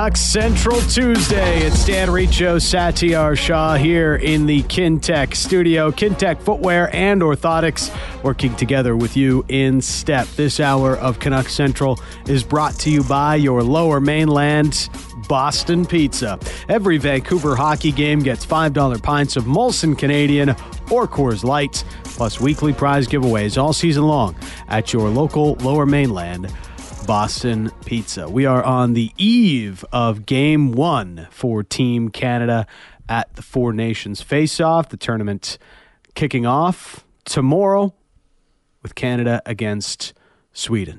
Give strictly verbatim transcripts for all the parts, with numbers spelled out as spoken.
Canucks Central Tuesday. It's Dan Riccio, Satyar Shah here in the Kintec studio. Kintec Footwear and Orthotics working together with you in step. This hour of Canucks Central is brought to you by your Lower Mainland Boston Pizza. Every Vancouver hockey game gets five dollar pints of Molson Canadian or Coors Light, plus weekly prize giveaways all season long at your local Lower Mainland Boston Pizza. We are on the eve of Game One for Team Canada at the Four Nations Face-Off. The tournament kicking off tomorrow with Canada against Sweden.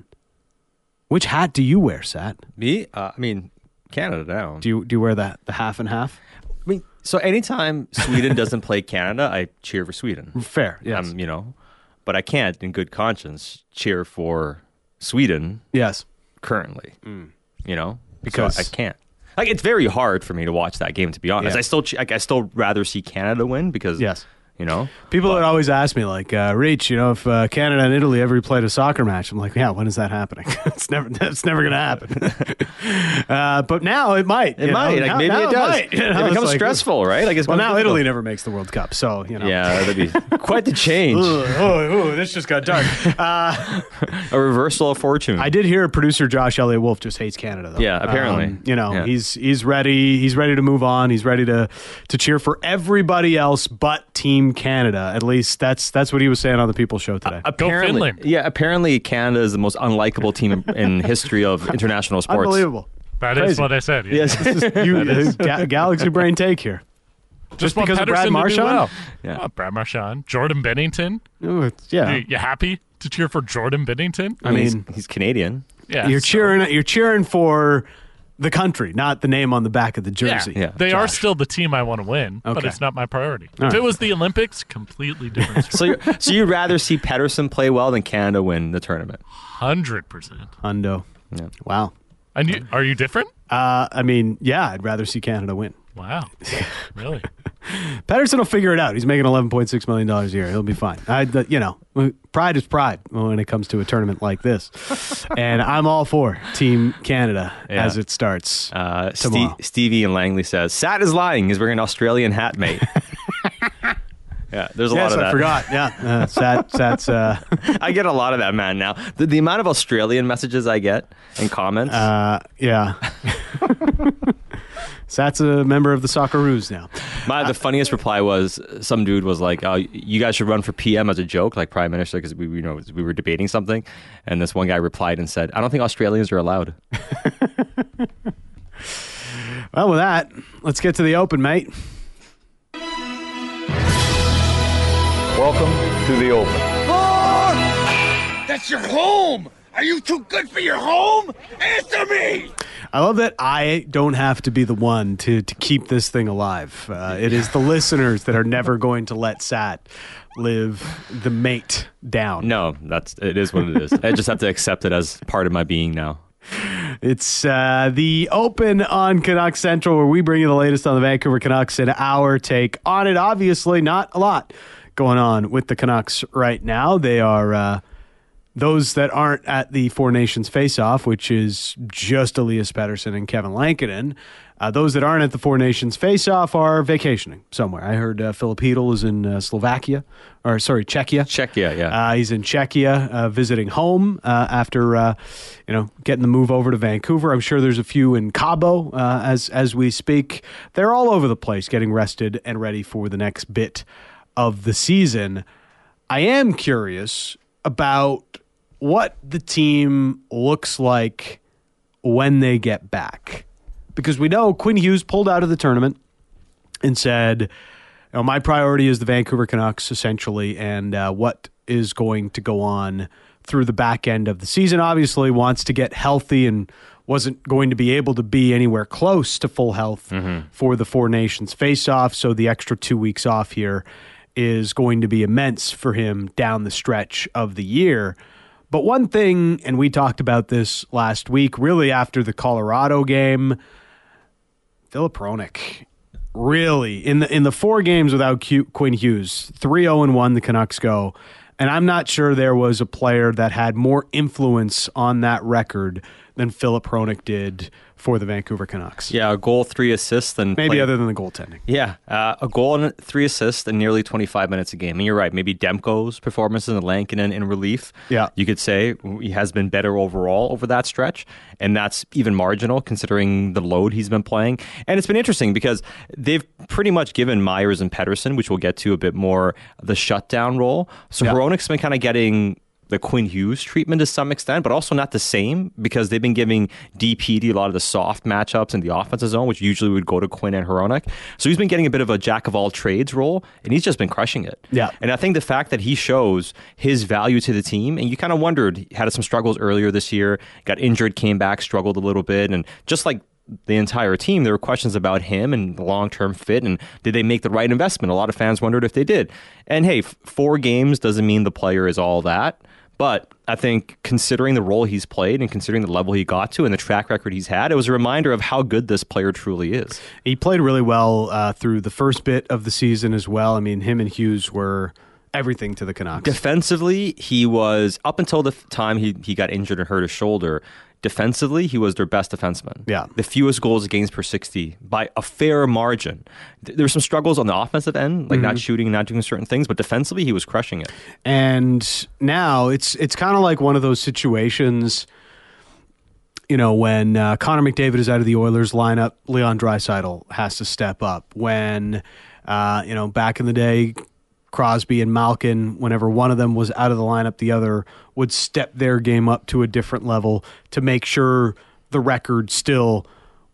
Which hat do you wear, Sat? Me? Uh, I mean, Canada now. Do you do you wear the the half and half? I mean, so anytime Sweden doesn't play Canada, I cheer for Sweden. Fair, yes. Um, you know, but I can't, in good conscience, cheer for Sweden. Yes. Currently, mm. you know, because so I can't. Like, it's very hard for me to watch that game, to be honest. Yeah. I still, like, I still rather see Canada win because, yes. you know, people but, would always ask me, like, uh, Reach, you know, if uh, Canada and Italy ever played a soccer match, I'm like, yeah, when is that happening? it's never, it's never going to happen. uh, but now it might. It might. Like, now, maybe now it does. It, might, you know? It becomes like, stressful, right? Like, it's well, now difficult. Italy never makes the World Cup, so you know. Yeah, that'd be quite the change. Ooh, oh, ooh, this just got dark. Uh, a reversal of fortune. I did hear producer Josh Elliott Wolf just hates Canada, though. Yeah, apparently. Um, you know, yeah. he's he's ready. He's ready to move on. He's ready to to cheer for everybody else but Team Canada. At least that's that's what he was saying on the People's Show today. Uh, apparently, yeah. Apparently, Canada is the most unlikable team in, in history of international sports. Unbelievable. That Crazy. is what I said. Yeah. Yes, this is, you, is. Ga- Galaxy brain take here. Just, Just want because of Brad Pedersen to do Marchand? well. Yeah. Oh, Brad Marchand, Jordan Bennington. Ooh, it's- yeah, You, you happy to cheer for Jordan Bennington? I mean, he's, he's Canadian. Yeah, you're so- cheering. You're cheering for the country, not the name on the back of the jersey. Yeah, Yeah. they are Josh. still the team I want to win, but Okay. it's not my priority. All if right. it was the Olympics, completely different story. So, you're, so you'd rather see Pedersen play well than Canada win the tournament? Hundred percent. Hundo. Yeah. Wow. And you, are you different? Uh, I mean, yeah, I'd rather see Canada win. Wow, really? Pedersen will figure it out. He's making eleven point six million dollars a year. He'll be fine. I, the, you know, pride is pride when it comes to a tournament like this. And I'm all for Team Canada Yeah. as it starts Uh, tomorrow. Steve, Stevie and Langley says, Sat is lying. He's wearing an Australian hat, mate. Yeah, there's a Yes, lot of I that. forgot. Yeah, uh, Sat, Sat's. Uh, I get a lot of that, man, now. The, the amount of Australian messages I get and comments. uh, yeah. Sat's a member of the Socceroos now. My, the funniest reply was some dude was like, oh, you guys should run for P M as a joke, like Prime Minister, because we, you know, we were debating something. And this one guy replied and said, I don't think Australians are allowed. Well, with that, let's get to the Open, mate. Welcome to the Open. That's your home! Are you too good for your home? Answer me! I love that I don't have to be the one to, to keep this thing alive. Uh, it is the listeners that are never going to let Sat live the mate down. No, that's it is what it is. I just have to accept it as part of my being now. It's uh, the Open on Canucks Central, where we bring you the latest on the Vancouver Canucks and our take on it. Obviously, not a lot going on with the Canucks right now. They are uh, those that aren't at the Four Nations Face-Off, which is just Elias Pettersson and Kevin Lankinen. Uh, those that aren't at the Four Nations Face-Off are vacationing somewhere. I heard uh, Filip Chytil is in uh, Slovakia, or sorry, Czechia. Czechia, yeah. Uh, he's in Czechia uh, visiting home uh, after uh, you know getting the move over to Vancouver. I'm sure there's a few in Cabo uh, as as we speak. They're all over the place, getting rested and ready for the next bit of the season. I am curious about what the team looks like when they get back, because we know Quinn Hughes pulled out of the tournament and said, you know, my priority is the Vancouver Canucks, essentially, and uh, what is going to go on through the back end of the season. Obviously wants to get healthy and wasn't going to be able to be anywhere close to full health mm-hmm. for the Four Nations face-off, so the extra two weeks off here is going to be immense for him down the stretch of the year. But one thing, and we talked about this last week, really after the Colorado game, Filip Hronek, really, in the in the four games without Q, Quinn Hughes, three oh and one the Canucks go, and I'm not sure there was a player that had more influence on that record than Philip Hronek did for the Vancouver Canucks. Yeah, a goal, three assists, and Maybe played- other than the goaltending. Yeah, uh, a goal and three assists and nearly twenty-five minutes a game. And you're right, maybe Demko's performances and Lankinen in relief. Yeah. You could say he has been better overall over that stretch. And that's even marginal considering the load he's been playing. And it's been interesting because they've pretty much given Myers and Pettersson, which we'll get to a bit more, the shutdown role. So Yeah. Hronek's been kind of getting the Quinn Hughes treatment to some extent, but also not the same because they've been giving D P D a lot of the soft matchups in the offensive zone, which usually would go to Quinn and Hronek. So he's been getting a bit of a jack of all trades role, and he's just been crushing it. Yeah. And I think the fact that he shows his value to the team, and you kind of wondered, he had some struggles earlier this year, got injured, came back, struggled a little bit, and just like the entire team, there were questions about him and the long-term fit and did they make the right investment? A lot of fans wondered if they did. And hey, f- four games doesn't mean the player is all that. But I think considering the role he's played and considering the level he got to and the track record he's had, it was a reminder of how good this player truly is. He played really well uh, through the first bit of the season as well. I mean, him and Hughes were everything to the Canucks. Defensively, he was, up until the f- time he, he got injured and hurt his shoulder, defensively, he was their best defenseman. Yeah. The fewest goals against per sixty by a fair margin. Th- There were some struggles on the offensive end, like not shooting and not doing certain things, but defensively, he was crushing it. And now it's it's kind of like one of those situations, you know, when uh, Connor McDavid is out of the Oilers lineup, Leon Draisaitl has to step up. When, uh, you know, back in the day, Crosby and Malkin, whenever one of them was out of the lineup, the other would step their game up to a different level to make sure the record still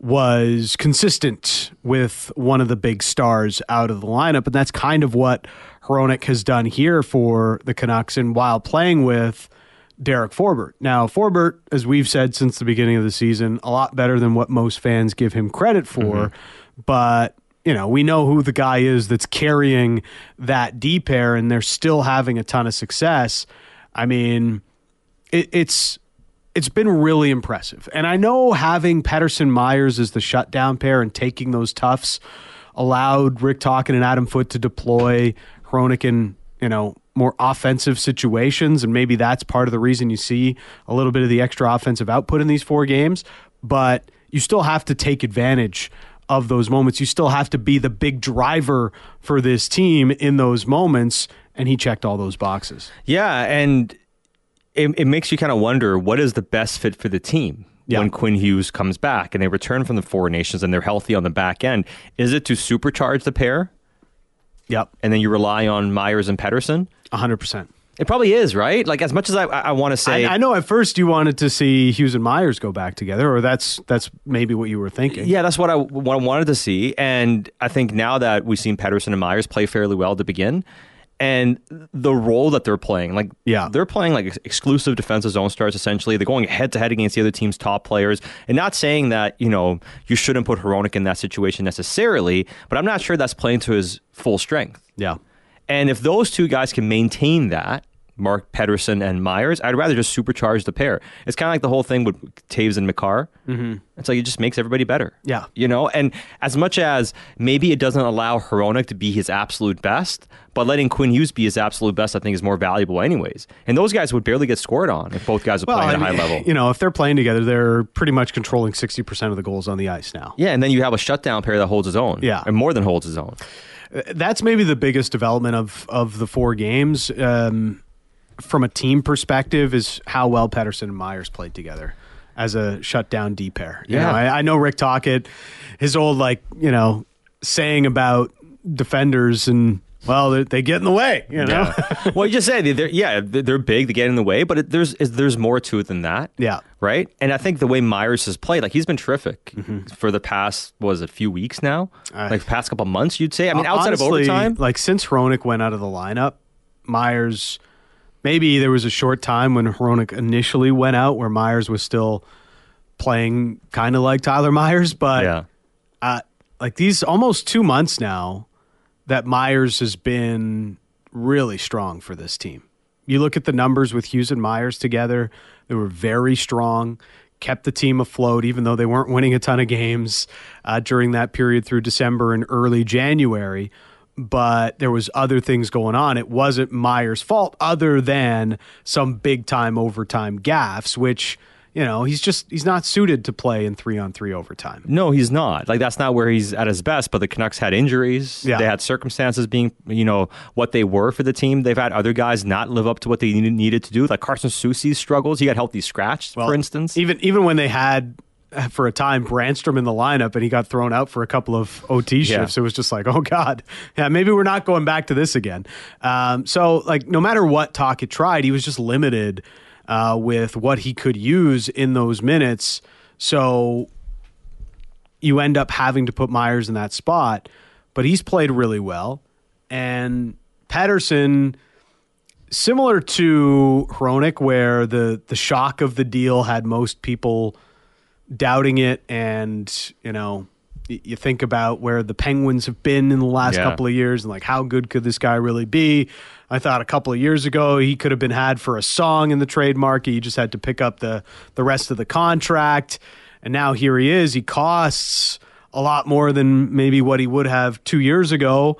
was consistent with one of the big stars out of the lineup. And that's kind of what Hronek has done here for the Canucks, and while playing with Derek Forbort. Now, Forbort, as we've said since the beginning of the season, a lot better than what most fans give him credit for, but you know, we know who the guy is that's carrying that D pair, and they're still having a ton of success. I mean, it, it's it's been really impressive. And I know having Pettersson Myers as the shutdown pair and taking those toughs allowed Rick Tocchet and Adam Foote to deploy Hronek in, you know, more offensive situations, and maybe that's part of the reason you see a little bit of the extra offensive output in these four games. But you still have to take advantage of those moments. You still have to be the big driver for this team in those moments, and he checked all those boxes. Yeah, and it, it makes you kind of wonder what is the best fit for the team Yeah. when Quinn Hughes comes back and they return from the Four Nations and they're healthy on the back end. Is it to supercharge the pair Yep, and then you rely on Myers and Pettersson? one hundred percent. It probably is, right? Like, as much as I, I want to say... I, I know at first you wanted to see Hughes and Myers go back together, or that's that's maybe what you were thinking. Yeah, that's what I, what I wanted to see. And I think now that we've seen Pettersson and Myers play fairly well to begin, and the role that they're playing, like Yeah. they're playing like ex- exclusive defensive zone stars, essentially. They're going head to head against the other team's top players. And not saying that, you know, you shouldn't put Hronek in that situation necessarily, but I'm not sure that's playing to his full strength. Yeah. And if those two guys can maintain that, Mark Pettersson and Myers, I'd rather just supercharge the pair. It's kind of like the whole thing with Taves and Makar. Mm-hmm. It's like it just makes everybody better. Yeah. You know, and as much as maybe it doesn't allow Hronek to be his absolute best, but letting Quinn Hughes be his absolute best, I think, is more valuable anyways. And those guys would barely get scored on if both guys are playing at a I high mean, level. You know, if they're playing together, they're pretty much controlling sixty percent of the goals on the ice now. Yeah, and then you have a shutdown pair that holds his own. Yeah. And more than holds his own. That's maybe the biggest development of, of the four games. Um, from a team perspective, is how well Pettersson and Myers played together as a shutdown D pair. You Yeah. know, I, I know Rick Tocchet, his old, like, you know, saying about defenders and, well, they, they get in the way, you know? Yeah. Well, you just said, they're, yeah, they're big, they get in the way, but it, there's is, there's more to it than that. Yeah. Right? And I think the way Myers has played, like, he's been terrific for the past, what was it, a few weeks now? I- like, past couple months, you'd say? I mean, outside Honestly, of overtime? like, since Hronek went out of the lineup, Myers, maybe there was a short time when Hronek initially went out where Myers was still playing kind of like Tyler Myers, but Yeah. uh, like these almost two months now that Myers has been really strong for this team. You look at the numbers with Hughes and Myers together, they were very strong, kept the team afloat, even though they weren't winning a ton of games uh, during that period through December and early January. But there was other things going on. It wasn't Myers' fault other than some big-time overtime gaffes, which, you know, he's just he's not suited to play in three on three overtime. No, he's not. Like, that's not where he's at his best. But the Canucks had injuries. Yeah. They had circumstances being, you know, what they were for the team. They've had other guys not live up to what they needed, needed to do. Like Carson Soucy's struggles. He got healthy scratched, Well, for instance. Even even when they had for a time Brandstrom in the lineup and he got thrown out for a couple of O T shifts, Yeah. it was just like, oh God, yeah, maybe we're not going back to this again. Um, so like no matter what Tocchet tried, he was just limited uh, with what he could use in those minutes. So you end up having to put Myers in that spot, but he's played really well. And Pettersson, similar to Hronek, where the the shock of the deal had most people doubting it, and you know, y- you think about where the Penguins have been in the last Yeah. couple of years, and like how good could this guy really be? I thought a couple of years ago he could have been had for a song in the trade market. You just had to pick up the the rest of the contract, and now here he is. He costs a lot more than maybe what he would have two years ago.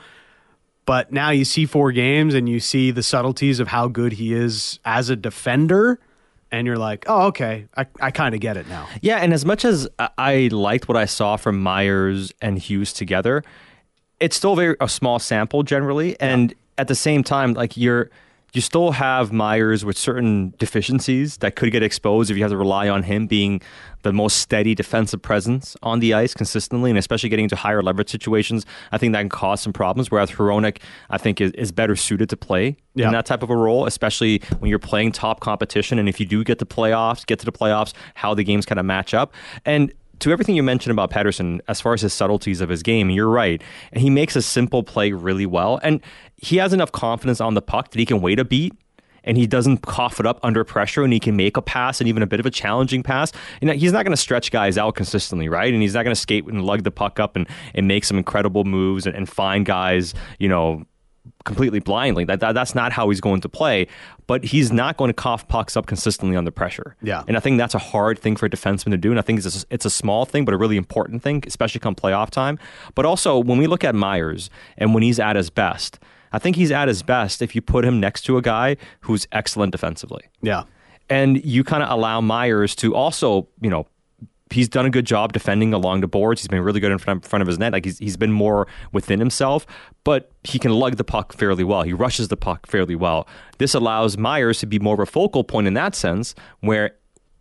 But now you see four games and you see the subtleties of how good he is as a defender. And you're like, oh, okay, I, I kind of get it now. Yeah, and as much as I- I liked what I saw from Myers and Hughes together, it's still very a small sample generally. And at the same time, like you're you still have Myers with certain deficiencies that could get exposed if you have to rely on him being the most steady defensive presence on the ice consistently, and especially getting into higher leverage situations. I think that can cause some problems, whereas Hronek, I think, is, is better suited to play Yeah. in that type of a role, especially when you're playing top competition. And if you do get the playoffs, get to the playoffs, how the games kind of match up. And to everything you mentioned about Pettersson, as far as his subtleties of his game, you're right. And he makes a simple play really well. And he has enough confidence on the puck that he can wait a beat and he doesn't cough it up under pressure, and he can make a pass and even a bit of a challenging pass. You know, he's not going to stretch guys out consistently, right? And he's not going to skate and lug the puck up and, and make some incredible moves and, and find guys, you know, completely blindly. That, that That's not how he's going to play. But he's not going to cough pucks up consistently under pressure. Yeah. And I think that's a hard thing for a defenseman to do. And I think it's a, it's a small thing, but a really important thing, especially come playoff time. But also, when we look at Myers and when he's at his best, I think he's at his best if you put him next to a guy who's excellent defensively. Yeah. And you kind of allow Myers to also, you know, he's done a good job defending along the boards. He's been really good in front, front of his net. Like he's he's been more within himself, but he can lug the puck fairly well. He rushes the puck fairly well. This allows Myers to be more of a focal point in that sense, where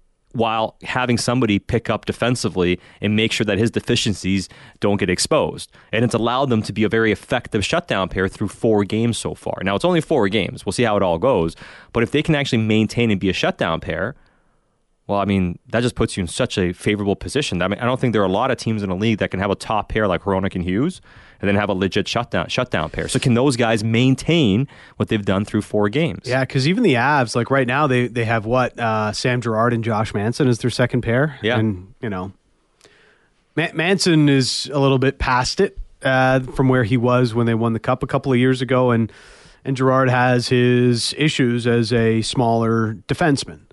while having somebody pick up defensively and make sure that his deficiencies don't get exposed. And it's allowed them to be a very effective shutdown pair through four games so far. Now, it's only four games. We'll see how it all goes. But if they can actually maintain and be a shutdown pair, well, I mean, that just puts you in such a favorable position. I mean, I don't think there are a lot of teams in the league that can have a top pair like Hronek and Hughes and then have a legit shutdown shutdown pair. So can those guys maintain what they've done through four games? Yeah, because even the Avs, like right now, they they have what? Uh, Sam Girard and Josh Manson as their second pair. Yeah. And, you know, Man- Manson is a little bit past it uh, from where he was when they won the Cup a couple of years ago. And, and Girard has his issues as a smaller defenseman.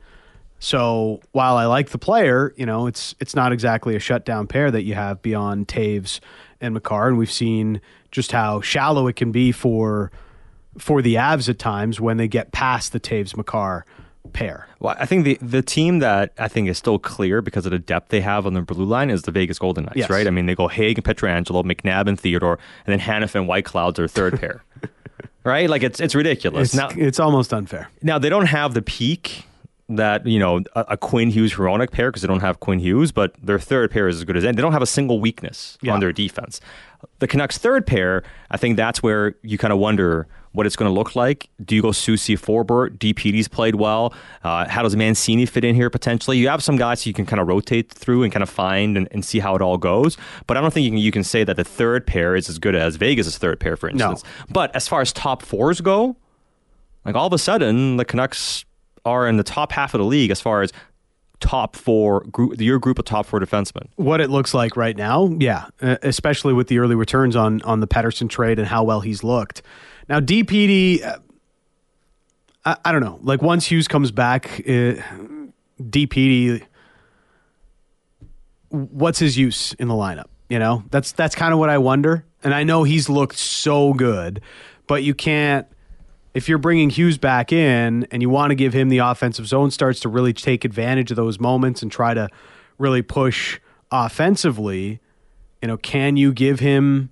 So while I like the player, you know, it's it's not exactly a shutdown pair that you have beyond Taves and Makar, and we've seen just how shallow it can be for for the Avs at times when they get past the Taves Makar pair. Well, I think the the team that I think is still clear because of the depth they have on the blue line is the Vegas Golden Knights, Yes. right? I mean, they go Haig and Pietrangelo, McNabb and Theodore, and then Hanif and Whitecloud's their third pair, right? Like it's it's ridiculous. It's, now, it's almost unfair. now they don't have the peak that, you know, a, a Quinn Hughes Hronek pair because they don't have Quinn Hughes, but their third pair is as good as any. They don't have a single weakness Yeah. on their defense. The Canucks' third pair, I think that's where you kind of wonder what it's going to look like. Do you go Soucy, Forbort? D P D's played well. Uh, how does Mancini fit in here potentially? You have some guys you can kind of rotate through and kind of find and, and see how it all goes. But I don't think you can, you can say that the third pair is as good as Vegas' third pair, for instance. No. But as far as top fours go, like all of a sudden, the Canucks are in the top half of the league as far as top four group, your group of top four defensemen. What it looks like right now, yeah, uh, especially with the early returns on on the Pettersson trade and how well he's looked. Now, D P D, uh, I, I don't know. Like once Hughes comes back, uh, D P D, what's his use in the lineup? You know, that's that's kind of what I wonder. And I know he's looked so good, but you can't if you're bringing Hughes back in and you want to give him the offensive zone starts to really take advantage of those moments and try to really push offensively, you know, can you give him,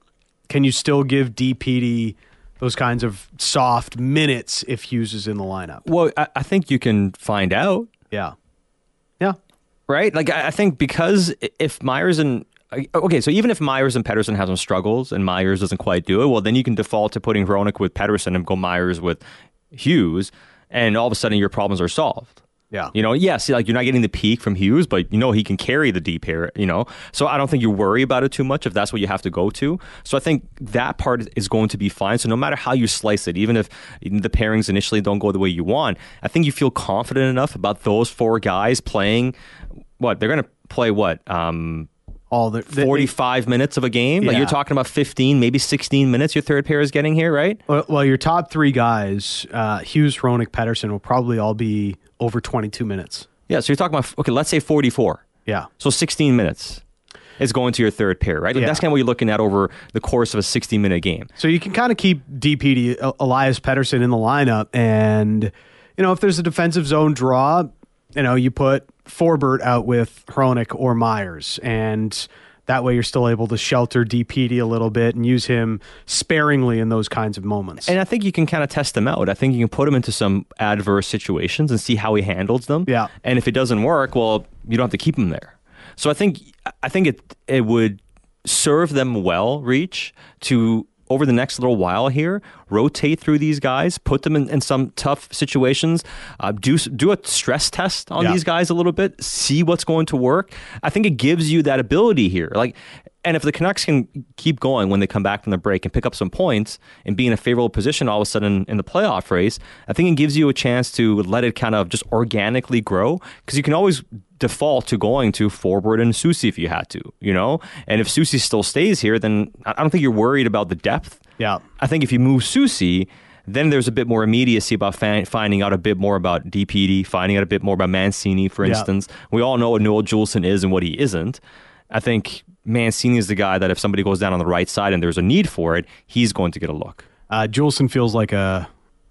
can you still give D P D those kinds of soft minutes if Hughes is in the lineup? Well, I, I think you can find out. Yeah. Yeah. Right? Like, I, I think because if Myers and okay, so even if Myers and Pettersson have some struggles and Myers doesn't quite do it, well, then you can default to putting Hronek with Pettersson and go Myers with Hughes, and all of a sudden your problems are solved. Yeah. You know, yes, like you're not getting the peak from Hughes, but you know he can carry the deep pair, you know. So I don't think you worry about it too much if that's what you have to go to. So I think that part is going to be fine. So no matter how you slice it, even if the pairings initially don't go the way you want, I think you feel confident enough about those four guys playing what? They're going to play what? Um All the, the forty-five minutes of a game? Like Yeah. you're talking about fifteen, maybe sixteen minutes your third pair is getting here, right? Well, well, your top three guys, uh, Hughes, Hronek, Pettersson, will probably all be over twenty-two minutes. Yeah, so you're talking about, okay, let's say forty-four. Yeah. So sixteen minutes is going to your third pair, right? Like Yeah. that's kind of what you're looking at over the course of a sixty-minute game. So you can kind of keep D P D, uh, Elias Pettersson in the lineup. And, you know, if there's a defensive zone draw, you know, you put Forbert out with Hronek or Myers. And that way you're still able to shelter D P D a little bit and use him sparingly in those kinds of moments. And I think you can kind of test them out. I think you can put him into some adverse situations and see how he handles them. Yeah. And if it doesn't work, well, you don't have to keep him there. So I think I think it it would serve them well, Reach, to over the next little while here, rotate through these guys, put them in, in some tough situations, uh, do do a stress test on Yeah. these guys a little bit, see what's going to work. I think it gives you that ability here. Like, and if the Canucks can keep going when they come back from the break and pick up some points and be in a favorable position all of a sudden in the playoff race, I think it gives you a chance to let it kind of just organically grow, because you can always default to going to Forbert and Soucy if you had to, you know? And if Soucy still stays here, then I don't think you're worried about the depth. Yeah. I think if you move Soucy, then there's a bit more immediacy about fa- finding out a bit more about D P D, finding out a bit more about Mancini, for Yeah. instance. We all know what Noel Juleson is and what he isn't. I think Mancini is the guy that if somebody goes down on the right side and there's a need for it, he's going to get a look. Uh, Juleson feels like a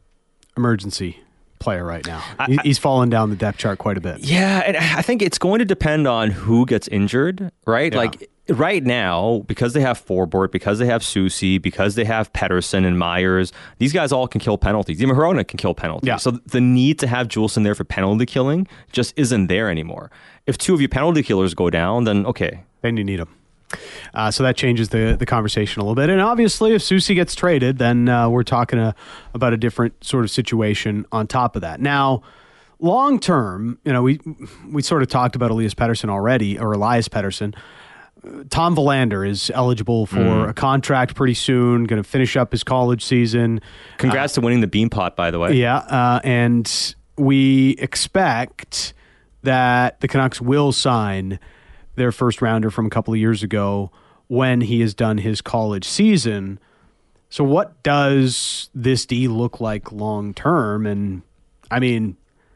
emergency player right now. He, he's fallen down the depth chart quite a bit. Yeah, and I think it's going to depend on who gets injured, right? Yeah. Like right now, because they have Forbort, because they have Soucy, because they have Pettersson and Myers, these guys all can kill penalties. Even Hronek can kill penalties. Yeah. So the need to have Juleson there for penalty killing just isn't there anymore. If two of your penalty killers go down, then okay. Then you need him. Uh, so that changes the the conversation a little bit. And obviously, if Soucy gets traded, then uh, we're talking a, about a different sort of situation on top of that. Now, long term, you know, we we sort of talked about Elias Pettersson already, or Elias Pettersson. Uh, Tom Verlander is eligible for Mm. a contract pretty soon, going to finish up his college season. Congrats to winning the Beanpot, by the way. Yeah, uh, and we expect that the Canucks will sign their first rounder from a couple of years ago when he has done his college season. So what does this D look like long term? And I mean,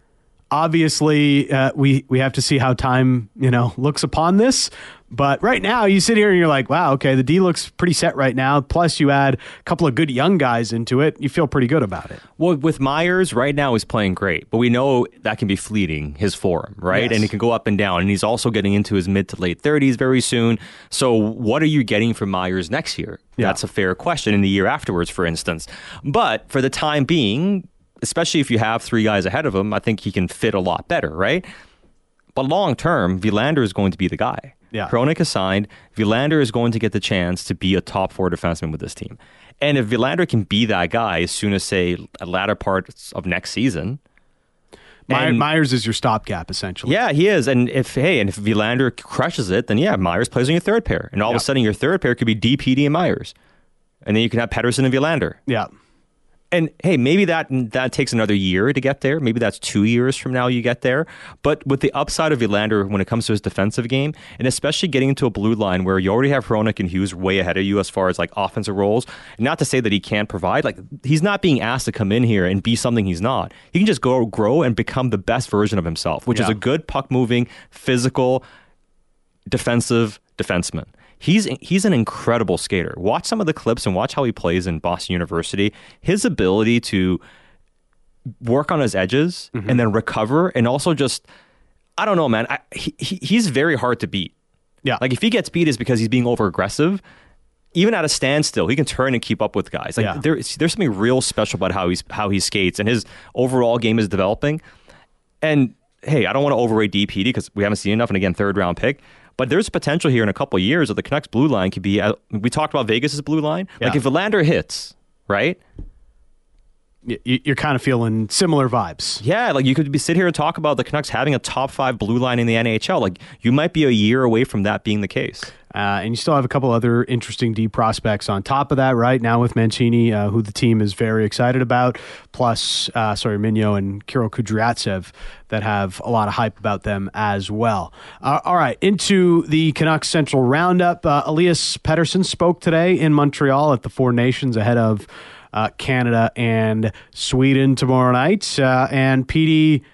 obviously, uh, we we have to see how time, you know, looks upon this. But right now, you sit here and you're like, wow, okay, the D looks pretty set right now. Plus, you add a couple of good young guys into it. You feel pretty good about it. Well, with Myers, right now he's playing great, but we know that can be fleeting, his form, right? Yes. And it can go up and down, and he's also getting into his mid to late thirties very soon. So what are you getting from Myers next year? Yeah. That's a fair question, in the year afterwards, for instance. But for the time being, especially if you have three guys ahead of him, I think he can fit a lot better, right? But long term, Wilander is going to be the guy. Yeah. Hronek is signed. Wilander is going to get the chance to be a top four defenseman with this team. And if Wilander can be that guy as soon as, say, a latter part of next season. My, and- Myers is your stopgap, essentially. Yeah, he is. And if, hey, and if Wilander crushes it, then yeah, Myers plays on your third pair. And all Yeah. of a sudden, your third pair could be D P D and Myers. And then you can have Pettersson and Wilander. Yeah. And hey, maybe that that takes another year to get there. Maybe that's two years from now you get there. But with the upside of Wilander when it comes to his defensive game, and especially getting into a blue line where you already have Hronek and Hughes way ahead of you as far as like offensive roles, not to say that he can't provide. Like, he's not being asked to come in here and be something he's not. He can just go grow and become the best version of himself, which is Yeah. a good puck moving, physical, defensive defenseman. He's he's an incredible skater. Watch some of the clips and watch how he plays in Boston University. His ability to work on his edges mm-hmm. and then recover, and also just, I don't know, man. I, he, he's very hard to beat. Yeah. Like if he gets beat, it's because he's being over aggressive. Even at a standstill, he can turn and keep up with guys. Like yeah. there, there's something real special about how he's how he skates, and his overall game is developing. And hey, I don't want to overrate D P D because we haven't seen enough. And again, third round pick. But there's potential here in a couple of years that the Canucks blue line could be. Uh, we talked about Vegas' blue line. Yeah. Like if Verlander hits, right? You're kind of feeling similar vibes. Yeah, like you could be sit here and talk about the Canucks having a top five blue line in the N H L. Like you might be a year away from that being the case. Uh, and you still have a couple other interesting D prospects on top of that, right? Now with Mancini, uh, who the team is very excited about, plus, uh, sorry, Mignot and Kirill Kudryavtsev that have a lot of hype about them as well. Uh, all right, into the Canucks Central Roundup. Uh, Elias Pettersson spoke today in Montreal at the Four Nations ahead of uh, Canada and Sweden tomorrow night. Uh, and P D,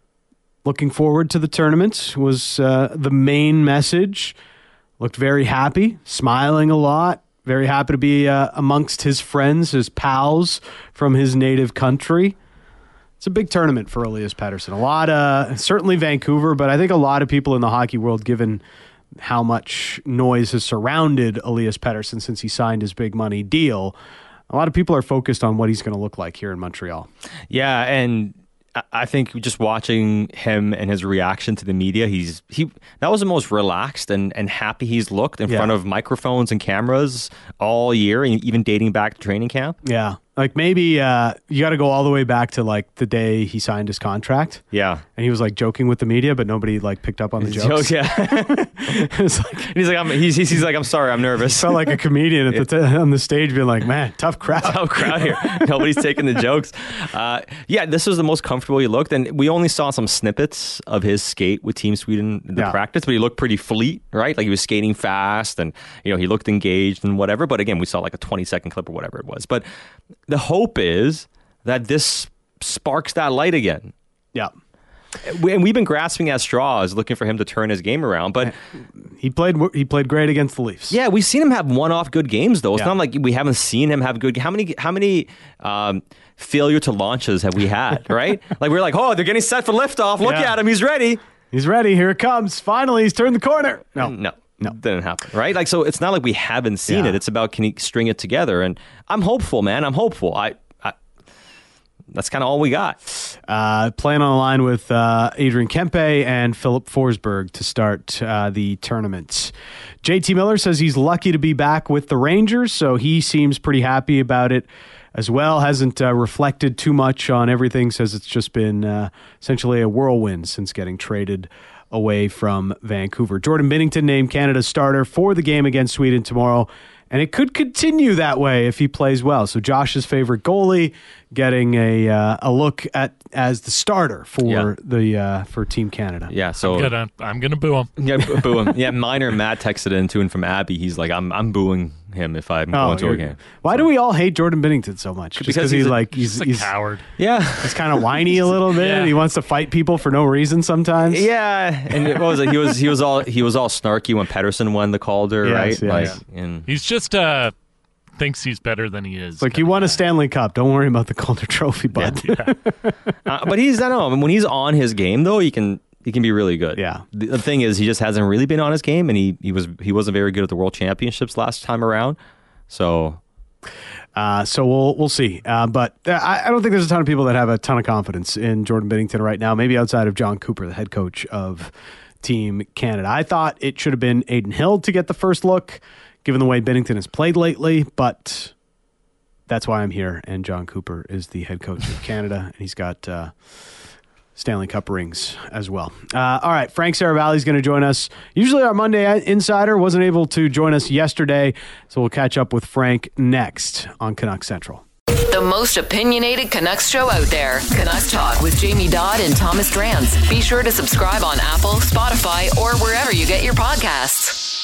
looking forward to the tournament was uh, the main message. Looked very happy, smiling a lot, very happy to be uh, amongst his friends, his pals from his native country. It's a big tournament for Elias Pettersson. A lot, uh, certainly Vancouver, but I think a lot of people in the hockey world, given how much noise has surrounded Elias Pettersson since he signed his big money deal, a lot of people are focused on what he's going to look like here in Montreal. Yeah, and I think just watching him and his reaction to the media, he's he that was the most relaxed and, and happy he's looked in yeah. front of microphones and cameras all year, even dating back to training camp. Yeah. Like maybe uh, you got to go all the way back to like the day he signed his contract. Yeah. And he was like joking with the media, but nobody like picked up on the jokes. jokes. Yeah. It's like, he's like, I'm, he's, he's, he's like, I'm sorry, I'm nervous. Felt like a comedian at the t- on the stage being like, man, tough crowd. Tough crowd here. Nobody's taking the jokes. Uh, yeah, this was the most comfortable he looked. And we only saw some snippets of his skate with Team Sweden in the Yeah. practice, but he looked pretty fleet, right? Like he was skating fast and, you know, he looked engaged and whatever. But again, we saw like a twenty second clip or whatever it was. But the hope is that this sparks that light again. Yeah. We, and we've been grasping at straws looking for him to turn his game around. But He played he played great against the Leafs. yeah, we've seen him have one-off good games, though. It's Yeah. not like we haven't seen him have good. How many how many um, failure to launches have we had, right? Like we're like, oh, they're getting set for liftoff. Look Yeah. at him, he's ready. He's ready. Here it comes. Finally, he's turned the corner. No. No, No. didn't happen, right? Like so, it's not like we haven't seen Yeah. it. It's about can he string it together? And I'm hopeful, man. I'm hopeful. I. I that's kind of all we got. Uh, playing on the line with uh, Adrian Kempe and Philip Forsberg to start uh, the tournament. J T Miller says he's lucky to be back with the Rangers, so he seems pretty happy about it as well. Hasn't uh, reflected too much on everything, says it's just been uh, essentially a whirlwind since getting traded away from Vancouver. Jordan Binnington named Canada's starter for the game against Sweden tomorrow, and it could continue that way if he plays well. So Josh's favorite goalie getting a uh, a look at as the starter for Yeah. the uh, for Team Canada. Yeah, so Good. I'm, I'm gonna boo him. yeah, b- boo him. Yeah, Minor Matt texted in to him from Abby. He's like, I'm I'm booing him if I'm going to a you're- game. Why do we all hate Jordan Binnington so much? Just Because he he's a- like He's, he's a he's, coward. Yeah. he's kind of whiny a little bit. Yeah. He wants to fight people for no reason sometimes. Yeah, and what was it? He was he was all he was all snarky when Pettersson won the Calder, Yes, right? yes. Like, Yeah. and He's just uh thinks he's better than he is. Like you won a Stanley Cup. Don't worry about the Calder Trophy, bud. Yeah. uh, but he's I don't know. When he's on his game though, he can he can be really good. Yeah. The, the thing is, he just hasn't really been on his game, and he he was he wasn't very good at the World Championships last time around. So Uh, so we'll we'll see. Uh, but uh, I, I don't think there's a ton of people that have a ton of confidence in Jordan Binnington right now. Maybe outside of John Cooper, the head coach of Team Canada. I thought it should have been Aiden Hill to get the first look, given the way Binnington has played lately. But that's why I'm here. And John Cooper is the head coach of Canada, and he's got uh, Stanley Cup rings as well. Uh, all right, Frank Saravalli is going to join us. Usually our Monday Insider wasn't able to join us yesterday, so we'll catch up with Frank next on Canucks Central. The most opinionated Canucks show out there. Canucks Talk with Jamie Dodd and Thomas Drance. Be sure to subscribe on Apple, Spotify, or wherever you get your podcasts.